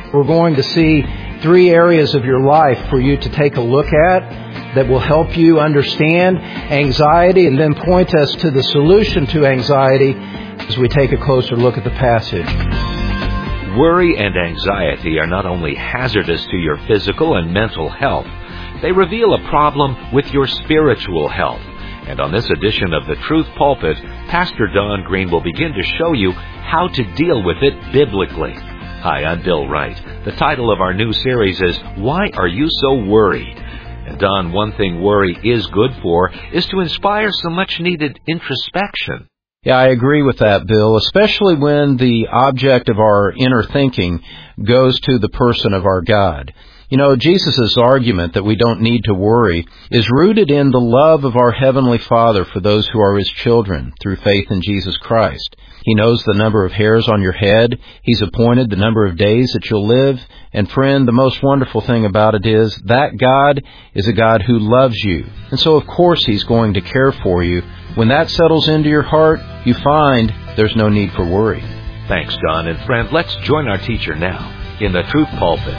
We're going to see 3 areas of your life for you to take a look at that will help you understand anxiety and then point us to the solution to anxiety as we take a closer look at the passage. Worry and anxiety are not only hazardous to your physical and mental health, they reveal a problem with your spiritual health. And on this edition of The Truth Pulpit, Pastor Don Green will begin to show you how to deal with it biblically. Hi, I'm Bill Wright. The title of our new series is, Why Are You So Worried? And Don, one thing worry is good for is to inspire some much-needed introspection. Yeah, I agree with that, Bill, especially when the object of our inner thinking goes to the person of our God. You know, Jesus' argument that we don't need to worry is rooted in the love of our Heavenly Father for those who are His children through faith in Jesus Christ. He knows the number of hairs on your head. He's appointed the number of days that you'll live. And friend, the most wonderful thing about it is that God is a God who loves you. And so, of course, He's going to care for you. When that settles into your heart, you find there's no need for worry. Thanks, Don. And friend, let's join our teacher now in the Truth Pulpit.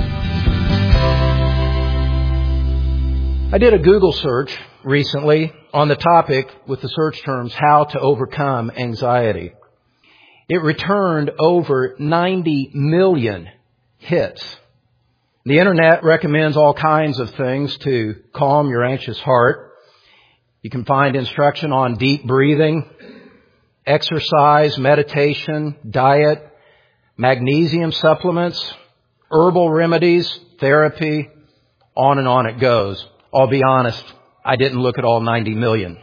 I did a Google search recently on the topic with the search terms, how to overcome anxiety. It returned over 90 million hits. The Internet recommends all kinds of things to calm your anxious heart. You can find instruction on deep breathing, exercise, meditation, diet, magnesium supplements, herbal remedies, therapy, on and on it goes. I'll be honest, I didn't look at all 90 million.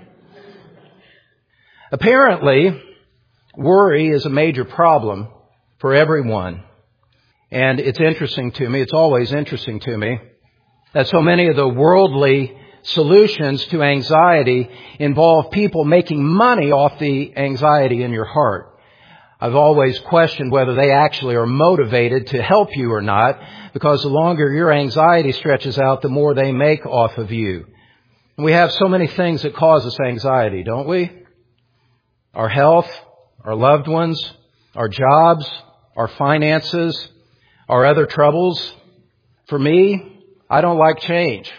Apparently, worry is a major problem for everyone. And it's interesting to me, it's always interesting to me, that so many of the worldly solutions to anxiety involve people making money off the anxiety in your heart. I've always questioned whether they actually are motivated to help you or not, because the longer your anxiety stretches out, the more they make off of you. And we have so many things that cause us anxiety, don't we? Our health, our loved ones, our jobs, our finances, our other troubles. For me, I don't like change.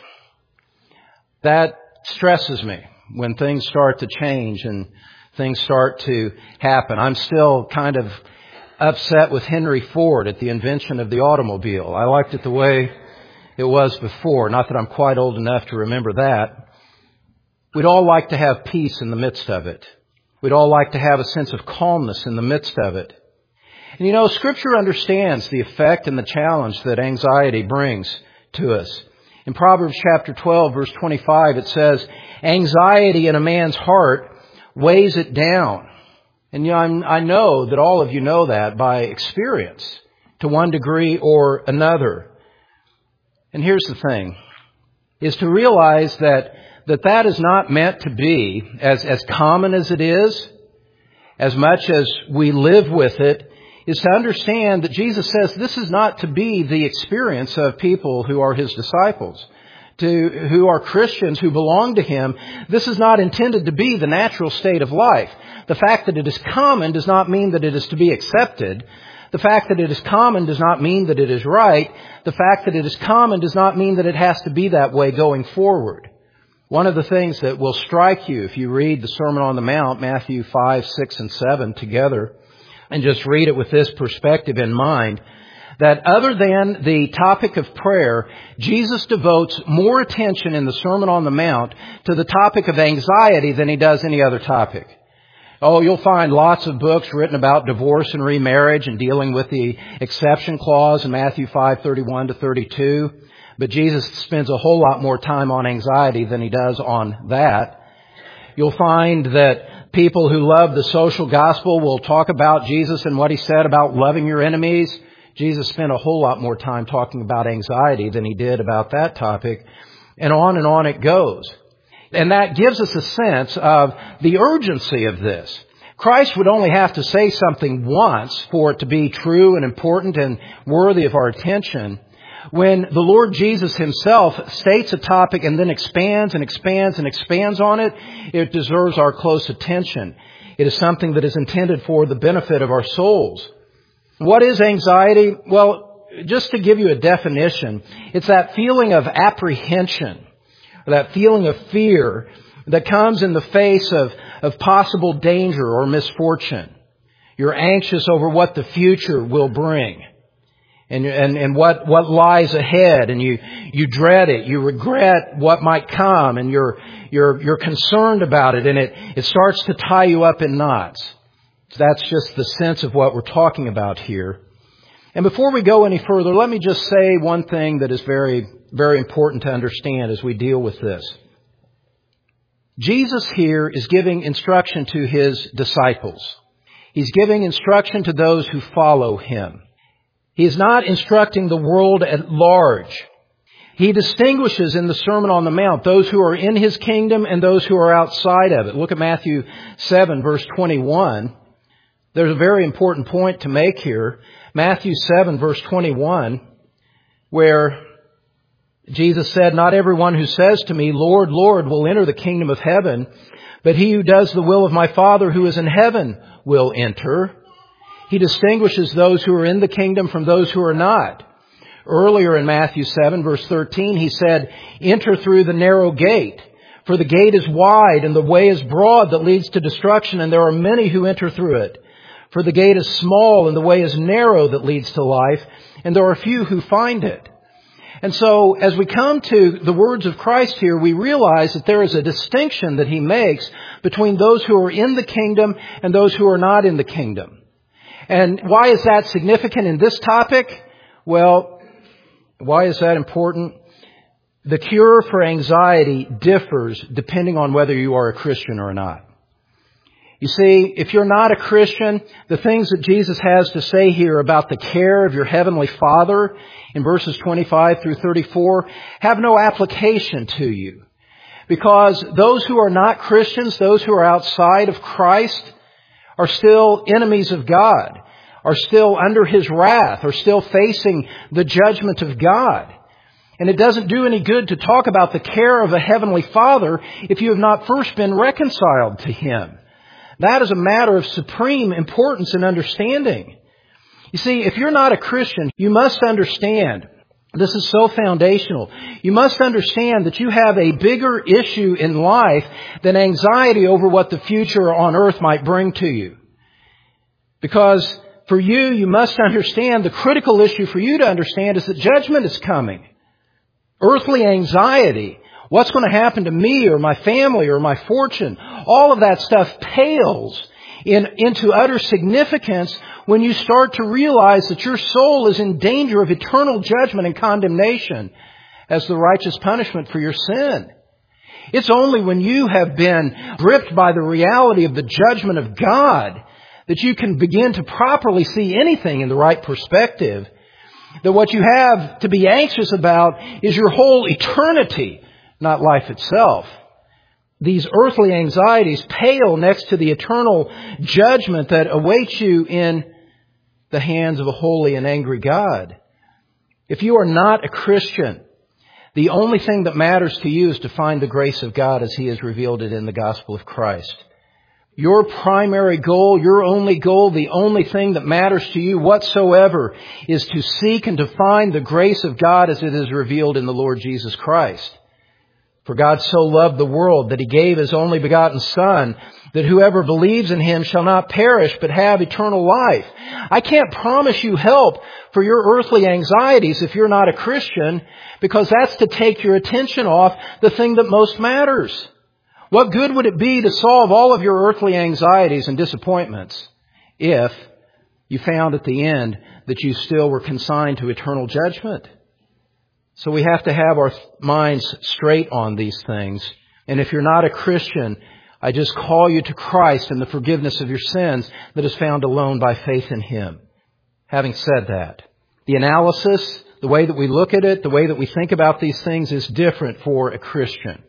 That stresses me when things start to change and things start to happen. I'm still kind of upset with Henry Ford at the invention of the automobile. I liked it the way it was before. Not that I'm quite old enough to remember that. We'd all like to have peace in the midst of it. We'd all like to have a sense of calmness in the midst of it. And you know, Scripture understands the effect and the challenge that anxiety brings to us. In Proverbs chapter 12, verse 25, it says, anxiety in a man's heart weighs it down. And you know, I know that all of you know that by experience to one degree or another. And here's the thing, is to realize that is not meant to be as common as it is, as much as we live with it, is to understand that Jesus says this is not to be the experience of people who are His disciples, who are Christians who belong to Him. This is not intended to be the natural state of life. The fact that it is common does not mean that it is to be accepted. The fact that it is common does not mean that it is right. The fact that it is common does not mean that it has to be that way going forward. One of the things that will strike you if you read the Sermon on the Mount, Matthew 5, 6, and 7 together, and just read it with this perspective in mind, that other than the topic of prayer, Jesus devotes more attention in the Sermon on the Mount to the topic of anxiety than He does any other topic. Oh, you'll find lots of books written about divorce and remarriage and dealing with the exception clause in Matthew 5:31 to 32. But Jesus spends a whole lot more time on anxiety than He does on that. You'll find that people who love the social gospel will talk about Jesus and what He said about loving your enemies. Jesus spent a whole lot more time talking about anxiety than He did about that topic. And on it goes. And that gives us a sense of the urgency of this. Christ would only have to say something once for it to be true and important and worthy of our attention. When the Lord Jesus Himself states a topic and then expands and expands and expands on it, it deserves our close attention. It is something that is intended for the benefit of our souls. What is anxiety? Well, just to give you a definition, it's that feeling of apprehension, that feeling of fear that comes in the face of possible danger or misfortune. You're anxious over what the future will bring and what lies ahead, and you dread it. You regret what might come, and you're concerned about it, and it starts to tie you up in knots. That's just the sense of what we're talking about here. And before we go any further, let me just say one thing that is very, very important to understand as we deal with this. Jesus here is giving instruction to His disciples. He's giving instruction to those who follow Him. He is not instructing the world at large. He distinguishes in the Sermon on the Mount those who are in His kingdom and those who are outside of it. Look at Matthew 7, verse 21. There's a very important point to make here. Matthew 7, verse 21, where Jesus said, "Not everyone who says to me, 'Lord, Lord,' will enter the kingdom of heaven, but he who does the will of my Father who is in heaven will enter." He distinguishes those who are in the kingdom from those who are not. Earlier in Matthew 7, verse 13, He said, "Enter through the narrow gate, for the gate is wide and the way is broad that leads to destruction, and there are many who enter through it. For the gate is small and the way is narrow that leads to life, and there are few who find it." And so, as we come to the words of Christ here, we realize that there is a distinction that He makes between those who are in the kingdom and those who are not in the kingdom. And why is that significant in this topic? Well, why is that important? The cure for anxiety differs depending on whether you are a Christian or not. You see, if you're not a Christian, the things that Jesus has to say here about the care of your Heavenly Father in verses 25 through 34 have no application to you. Because those who are not Christians, those who are outside of Christ, are still enemies of God, are still under His wrath, are still facing the judgment of God. And it doesn't do any good to talk about the care of a Heavenly Father if you have not first been reconciled to Him. That is a matter of supreme importance and understanding. You see, if you're not a Christian, you must understand, this is so foundational, you must understand that you have a bigger issue in life than anxiety over what the future on earth might bring to you. Because for you, you must understand, the critical issue for you to understand is that judgment is coming. Earthly anxiety, what's going to happen to me or my family or my fortune, all of that stuff pales into utter significance when you start to realize that your soul is in danger of eternal judgment and condemnation as the righteous punishment for your sin. It's only when you have been gripped by the reality of the judgment of God that you can begin to properly see anything in the right perspective. That what you have to be anxious about is your whole eternity, not life itself. These earthly anxieties pale next to the eternal judgment that awaits you in the hands of a holy and angry God. If you are not a Christian, the only thing that matters to you is to find the grace of God as He has revealed it in the gospel of Christ. Your primary goal, your only goal, the only thing that matters to you whatsoever is to seek and to find the grace of God as it is revealed in the Lord Jesus Christ. For God so loved the world that He gave His only begotten Son, that whoever believes in Him shall not perish but have eternal life. I can't promise you help for your earthly anxieties if you're not a Christian, because that's to take your attention off the thing that most matters. What good would it be to solve all of your earthly anxieties and disappointments if you found at the end that you still were consigned to eternal judgment? So we have to have our minds straight on these things. And if you're not a Christian, I just call you to Christ and the forgiveness of your sins that is found alone by faith in Him. Having said that, the analysis, the way that we look at it, the way that we think about these things is different for a Christian.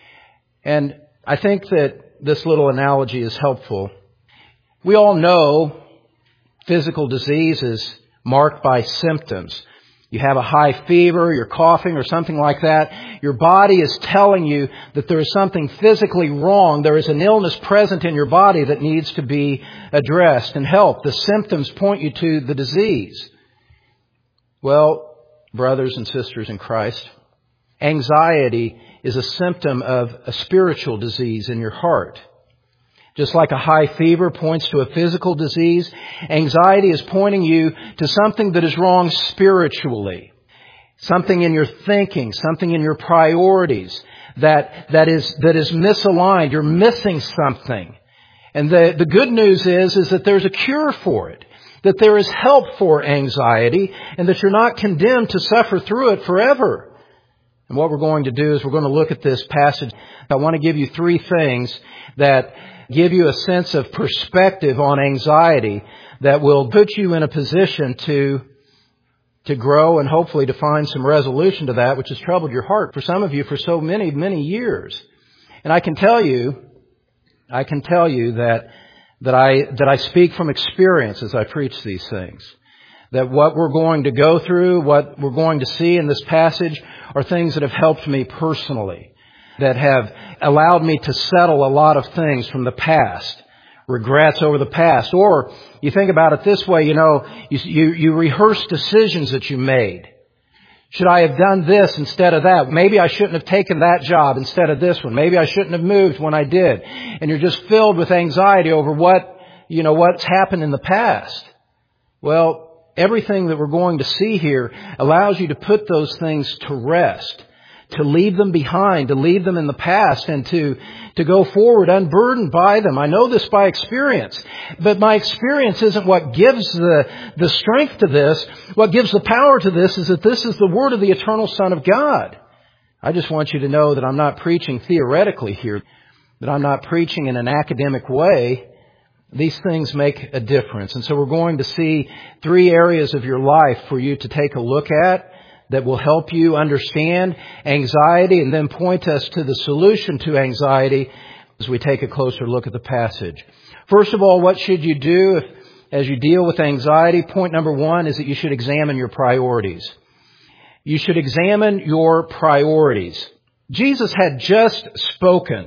And I think that this little analogy is helpful. We all know physical disease is marked by symptoms. You have a high fever, you're coughing or something like that. Your body is telling you that there is something physically wrong. There is an illness present in your body that needs to be addressed and helped. The symptoms point you to the disease. Well, brothers and sisters in Christ, anxiety is a symptom of a spiritual disease in your heart. Just like a high fever points to a physical disease, anxiety is pointing you to something that is wrong spiritually. Something in your thinking, something in your priorities that is misaligned. You're missing something. And the good news is that there's a cure for it. That there is help for anxiety and that you're not condemned to suffer through it forever. And what we're going to do is we're going to look at this passage. I want to give you 3 things that give you a sense of perspective on anxiety that will put you in a position to grow and hopefully to find some resolution to that which has troubled your heart for some of you for so many, many years. And I can tell you that I speak from experience as I preach these things. That what we're going to go through, what we're going to see in this passage are things that have helped me personally. That have allowed me to settle a lot of things from the past. Regrets over the past. Or you think about it this way, you rehearse decisions that you made. Should I have done this instead of that? Maybe I shouldn't have taken that job instead of this one. Maybe I shouldn't have moved when I did. And you're just filled with anxiety over what's happened in the past. Well, everything that we're going to see here allows you to put those things to rest. To leave them behind, to leave them in the past, and to go forward unburdened by them. I know this by experience, but my experience isn't what gives the strength to this. What gives the power to this is that this is the Word of the eternal Son of God. I just want you to know that I'm not preaching theoretically here, that I'm not preaching in an academic way. These things make a difference. And so we're going to see 3 areas of your life for you to take a look at that will help you understand anxiety and then point us to the solution to anxiety as we take a closer look at the passage. First of all, what should you do as you deal with anxiety? Point number 1 is that you should examine your priorities. You should examine your priorities. Jesus had just spoken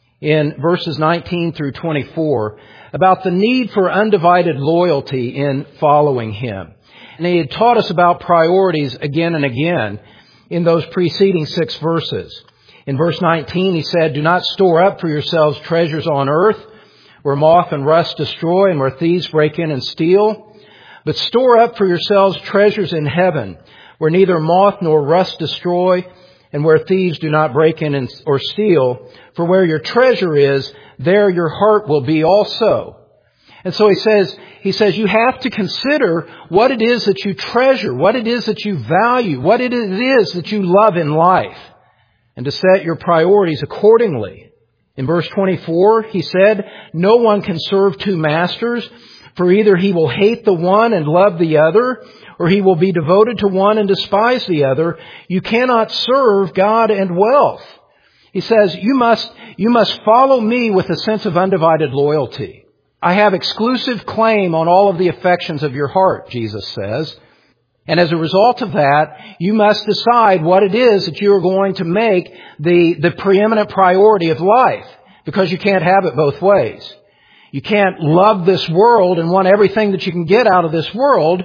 in verses 19 through 24 about the need for undivided loyalty in following Him. And He had taught us about priorities again and again in those preceding 6 verses. In verse 19, He said, "Do not store up for yourselves treasures on earth, where moth and rust destroy and where thieves break in and steal. But store up for yourselves treasures in heaven, where neither moth nor rust destroy and where thieves do not break in or steal. For where your treasure is, there your heart will be also." And so he says you have to consider what it is that you treasure, what it is that you value, what it is that you love in life, and to set your priorities accordingly. In verse 24, he said, "No one can serve 2 masters, for either he will hate the one and love the other, or he will be devoted to one and despise the other. You cannot serve God and wealth." He says, you must follow me with a sense of undivided loyalty. I have exclusive claim on all of the affections of your heart, Jesus says. And as a result of that, you must decide what it is that you are going to make the preeminent priority of life, because you can't have it both ways. You can't love this world and want everything that you can get out of this world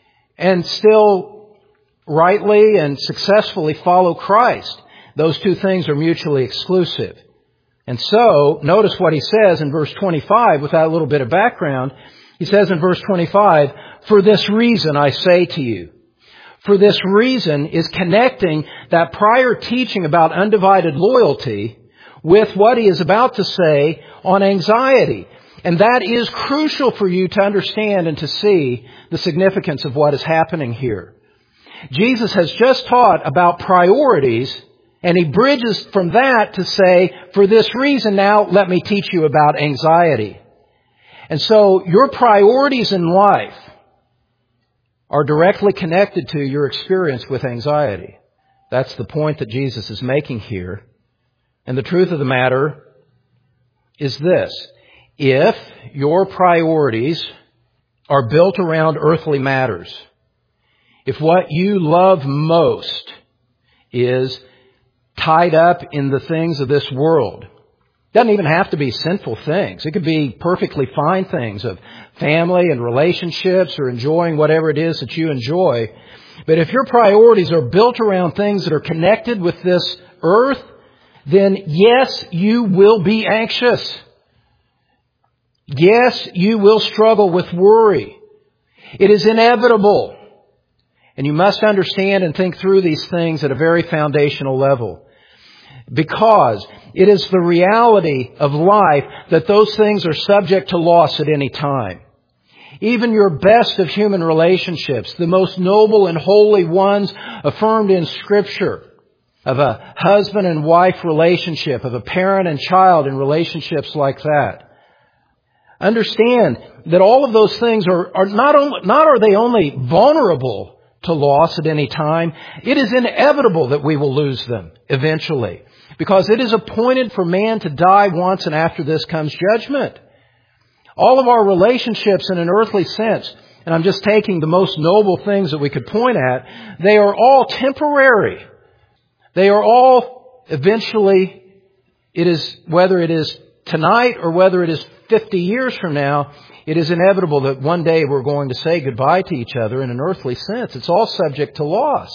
and still rightly and successfully follow Christ. Those 2 things are mutually exclusive. And so, notice what he says in verse 25 with that little bit of background. He says in verse 25, "For this reason I say to you." For this reason is connecting that prior teaching about undivided loyalty with what he is about to say on anxiety. And that is crucial for you to understand and to see the significance of what is happening here. Jesus has just taught about priorities, and he bridges from that to say, for this reason now, let me teach you about anxiety. And so your priorities in life are directly connected to your experience with anxiety. That's the point that Jesus is making here. And the truth of the matter is this: if your priorities are built around earthly matters, if what you love most is tied up in the things of this world, it doesn't even have to be sinful things. It could be perfectly fine things of family and relationships or enjoying whatever it is that you enjoy. But if your priorities are built around things that are connected with this earth, then yes, you will be anxious. Yes, you will struggle with worry. It is inevitable. And you must understand and think through these things at a very foundational level. Because it is the reality of life that those things are subject to loss at any time. Even your best of human relationships, the most noble and holy ones affirmed in Scripture, of a husband and wife relationship, of a parent and child in relationships like that. Understand that all of those things are not they only vulnerable to loss at any time, it is inevitable that we will lose them eventually. Because it is appointed for man to die once, and after this comes judgment. All of our relationships in an earthly sense, and I'm just taking the most noble things that we could point at, they are all temporary. They are all eventually, whether it is tonight or whether it is 50 years from now, it is inevitable that one day we're going to say goodbye to each other in an earthly sense. It's all subject to loss.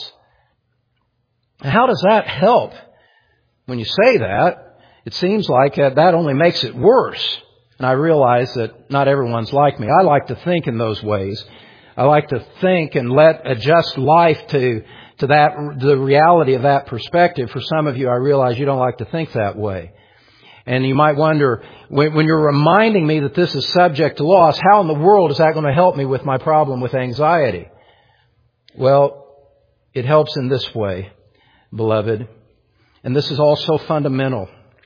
How does that help? When you say that, it seems like that only makes it worse. And I realize that not everyone's like me. I like to think in those ways. I like to think and adjust life to the reality of that perspective. For some of you, I realize you don't like to think that way. And you might wonder, when you're reminding me that this is subject to loss, how in the world is that going to help me with my problem with anxiety? Well, it helps in this way, beloved. And this is also fundamental.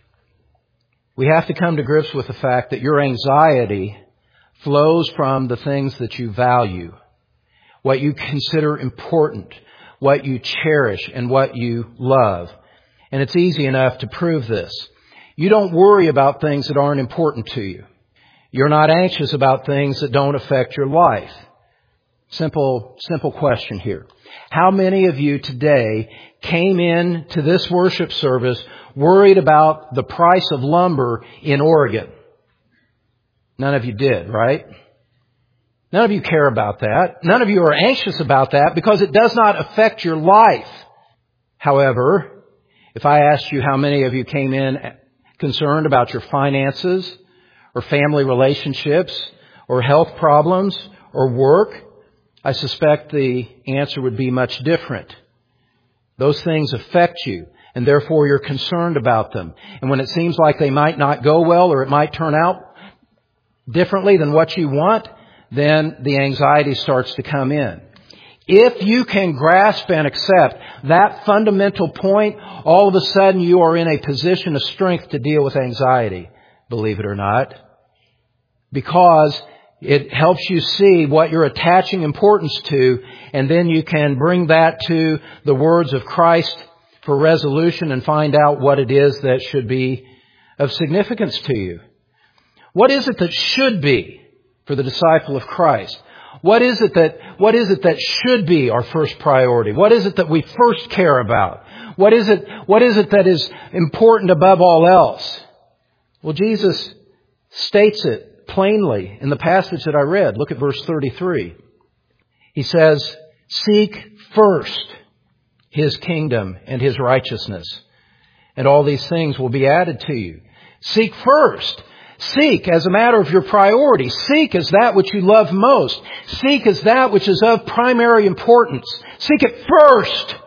We have to come to grips with the fact that your anxiety flows from the things that you value, what you consider important, what you cherish, and what you love. And it's easy enough to prove this. You don't worry about things that aren't important to you. You're not anxious about things that don't affect your life. Simple question here. How many of you today came in to this worship service worried about the price of lumber in Oregon? None of you did, right? None of you care about that. None of you are anxious about that because it does not affect your life. However, if I asked you how many of you came in concerned about your finances or family relationships or health problems or work, I suspect the answer would be much different. Those things affect you, and therefore you're concerned about them. And when it seems like they might not go well or it might turn out differently than what you want, then the anxiety starts to come in. If you can grasp and accept that fundamental point, all of a sudden you are in a position of strength to deal with anxiety, believe it or not. Because it helps you see what you're attaching importance to, and then you can bring that to the words of Christ for resolution and find out what it is that should be of significance to you. What is it that should be for the disciple of Christ? What is it that should be our first priority? What is it that we first care about? What is it that is important above all else? Well, Jesus states it plainly in the passage that I read. Look at verse 33. He says, "Seek first His kingdom and His righteousness, and all these things will be added to you." Seek first. Seek as a matter of your priority. Seek as that which you love most. Seek as that which is of primary importance. Seek it first,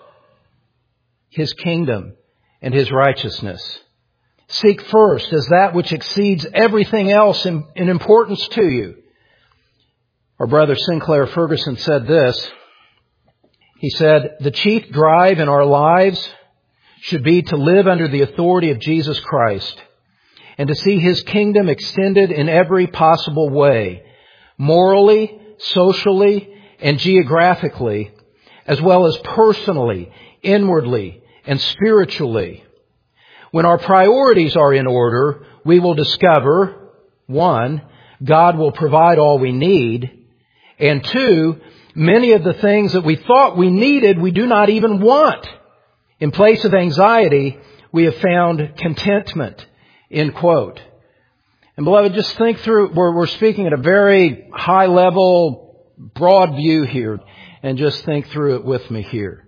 His kingdom and His righteousness. Seek first as that which exceeds everything else in importance to you. Our brother Sinclair Ferguson said this. He said, "The chief drive in our lives should be to live under the authority of Jesus Christ and to see His kingdom extended in every possible way, morally, socially, and geographically, as well as personally, inwardly, and spiritually. When our priorities are in order, we will discover, 1, God will provide all we need, and 2, many of the things that we thought we needed, we do not even want. In place of anxiety, we have found contentment." End quote. And beloved, just think through, we're speaking at a very high level, broad view here. and just think through it with me here.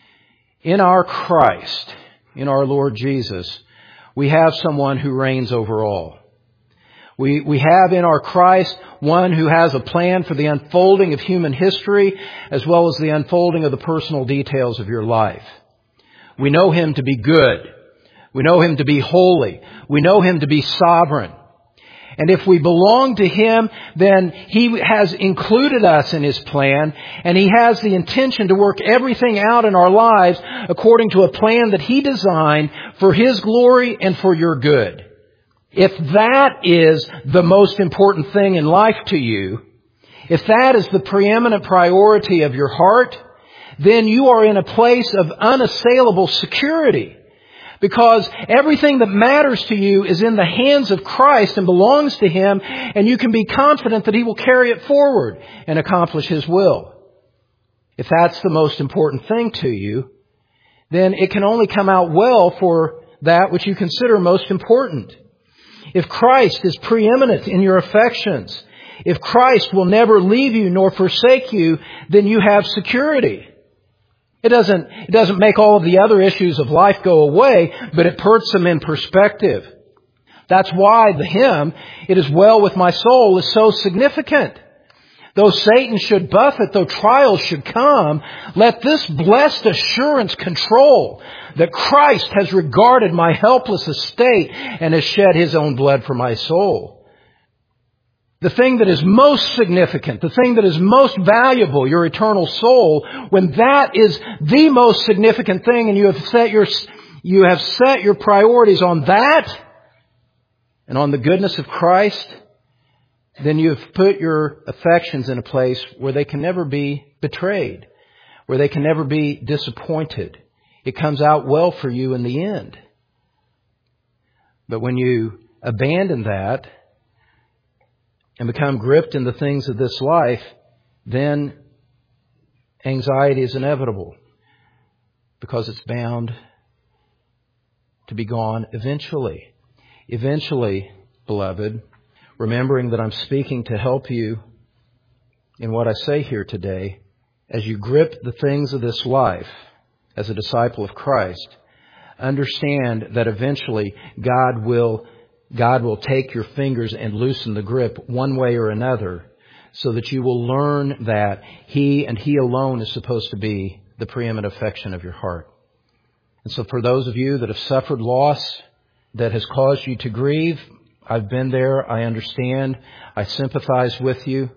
In our Christ, in our Lord Jesus, we have someone who reigns over all. We have in our Christ one who has a plan for the unfolding of human history as well as the unfolding of the personal details of your life. We know Him to be good. We know Him to be holy. We know Him to be sovereign. And if we belong to Him, then He has included us in His plan, and He has the intention to work everything out in our lives according to a plan that He designed for His glory and for your good. If that is the most important thing in life to you, if that is the preeminent priority of your heart, then you are in a place of unassailable security. Because everything that matters to you is in the hands of Christ and belongs to Him, and you can be confident that He will carry it forward and accomplish His will. If that's the most important thing to you, then it can only come out well for that which you consider most important. If Christ is preeminent in your affections, if Christ will never leave you nor forsake you, then you have security. It doesn't make all of the other issues of life go away, but it puts them in perspective. That's why the hymn, "It is well with my soul," is so significant. Though Satan should buffet, though trials should come, let this blessed assurance control that Christ has regarded my helpless estate and has shed His own blood for my soul. The thing that is most significant, the thing that is most valuable, your eternal soul, when that is the most significant thing and you have set your priorities on that and on the goodness of Christ, then you've put your affections in a place where they can never be betrayed, where they can never be disappointed. It comes out well for you in the end. But when you abandon that and become gripped in the things of this life, then anxiety is inevitable because it's bound to be gone eventually. Eventually, beloved, remembering that I'm speaking to help you in what I say here today, as you grip the things of this life as a disciple of Christ, understand that eventually God will take your fingers and loosen the grip one way or another so that you will learn that He and He alone is supposed to be the preeminent affection of your heart. And so for those of you that have suffered loss that has caused you to grieve, I've been there. I understand. I sympathize with you.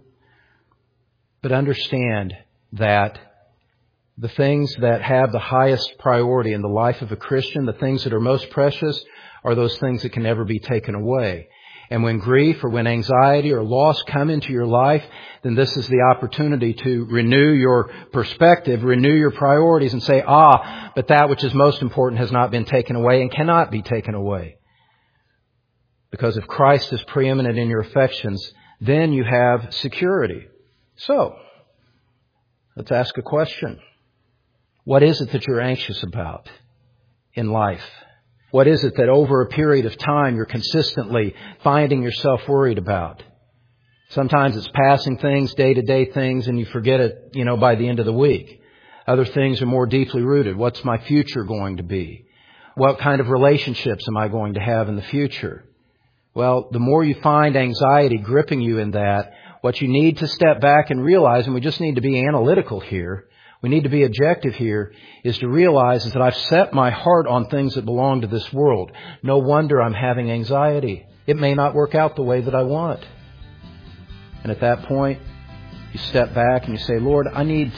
But understand that the things that have the highest priority in the life of a Christian, the things that are most precious, are those things that can never be taken away. And when grief or when anxiety or loss come into your life, then this is the opportunity to renew your perspective, renew your priorities, and say, but that which is most important has not been taken away and cannot be taken away. Because if Christ is preeminent in your affections, then you have security. So, let's ask a question. What is it that you're anxious about in life? What is it that over a period of time you're consistently finding yourself worried about? Sometimes it's passing things, day-to-day things, and you forget it, by the end of the week. Other things are more deeply rooted. What's my future going to be? What kind of relationships am I going to have in the future? Well, the more you find anxiety gripping you in that, what you need to step back and realize, and we just need to be analytical here, we need to be objective here, is to realize is that I've set my heart on things that belong to this world. No wonder I'm having anxiety. It may not work out the way that I want. And at that point, you step back and you say, Lord, I need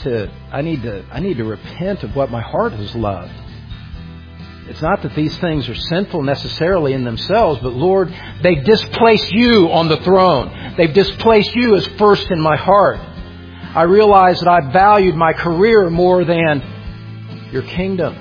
to repent of what my heart has loved. It's not that these things are sinful necessarily in themselves, but Lord, they've displaced You on the throne. They've displaced You as first in my heart. I realize that I valued my career more than Your kingdom.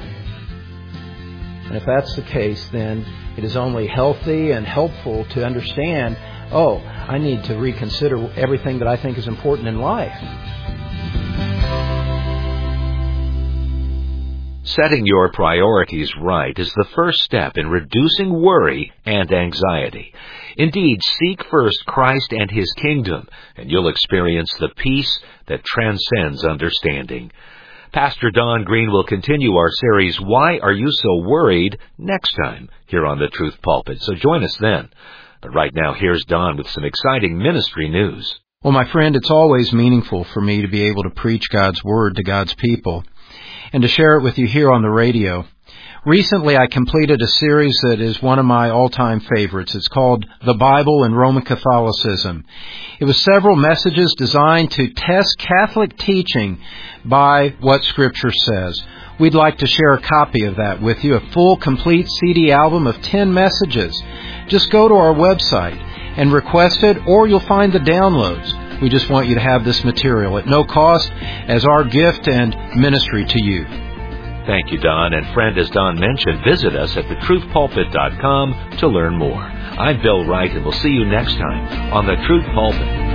And if that's the case, then it is only healthy and helpful to understand, I need to reconsider everything that I think is important in life. Setting your priorities right is the first step in reducing worry and anxiety. Indeed, seek first Christ and His kingdom, and you'll experience the peace that transcends understanding. Pastor Don Green will continue our series, Why Are You So Worried?, next time here on the Truth Pulpit, so join us then. But right now, here's Don with some exciting ministry news. Well, my friend, it's always meaningful for me to be able to preach God's Word to God's people and to share it with you here on the radio. Recently, I completed a series that is one of my all-time favorites. It's called The Bible and Roman Catholicism. It was several messages designed to test Catholic teaching by what Scripture says. We'd like to share a copy of that with you, a full, complete CD album of 10 messages. Just go to our website and request it, or you'll find the downloads. We just want you to have this material at no cost as our gift and ministry to you. Thank you, Don. And friend, as Don mentioned, visit us at thetruthpulpit.com to learn more. I'm Bill Wright, and we'll see you next time on The Truth Pulpit.